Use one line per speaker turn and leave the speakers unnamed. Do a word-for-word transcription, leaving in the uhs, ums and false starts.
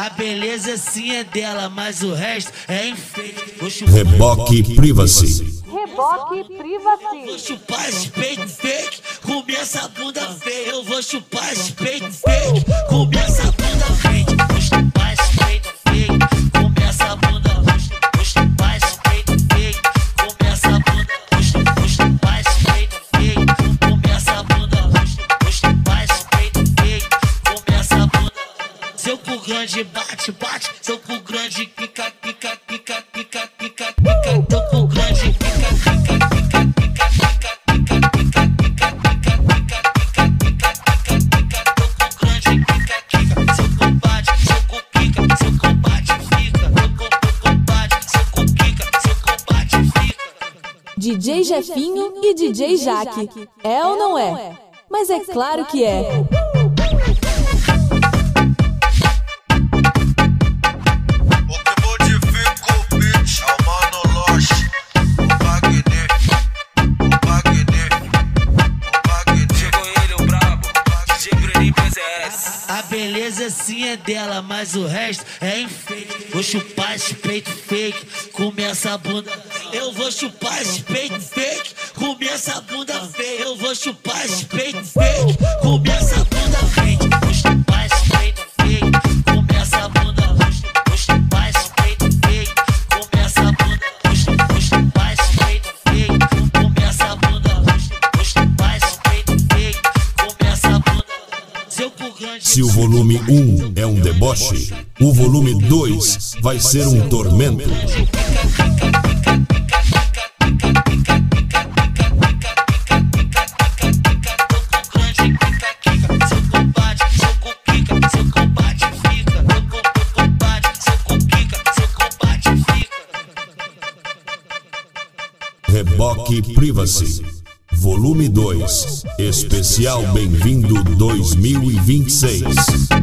A beleza sim é dela, mas o resto é enfeite.
Reboque Privacy.
Reboque Privacy.
Vou chupar esse peito fake, comer essa bunda feia. Eu vou chupar esse peito fake, comer essa bunda fake. Vou chupar esse peito fake, comer essa bunda. Vou chupar esse peito fake, comer essa bunda. Vou chupar esse peito fake, comer essa bunda. Vou chupar esse peito fake, comer essa bunda. Seu cu grande bate, bate. Seu cu grande quica, quica, quica, quica, quica, quica. Teu cu grande quica.
D J Jefinho e D J Jaque. É ou não é? Mas é claro que é.
A beleza sim é dela, mas o resto é enfeite. Vou chupar esse peito fake, comer essa bunda. Eu vou chupar esse peito fake, comer essa bunda feia. Eu vou chupar esse peito fake, comer essa bunda fake. Vou chupar esse peito fake, comer essa bunda. Vou chupar esse peito fake, comer essa bunda. Vou chupar esse peito fake, comer essa bunda. Vou chupar esse peito fake, comer essa bunda. Seu cu grande.
Se o volume um é um deboche, o volume dois vai ser um tormento. Reboque Privacy, volume dois, especial Bem-vindo dois mil e vinte e seis.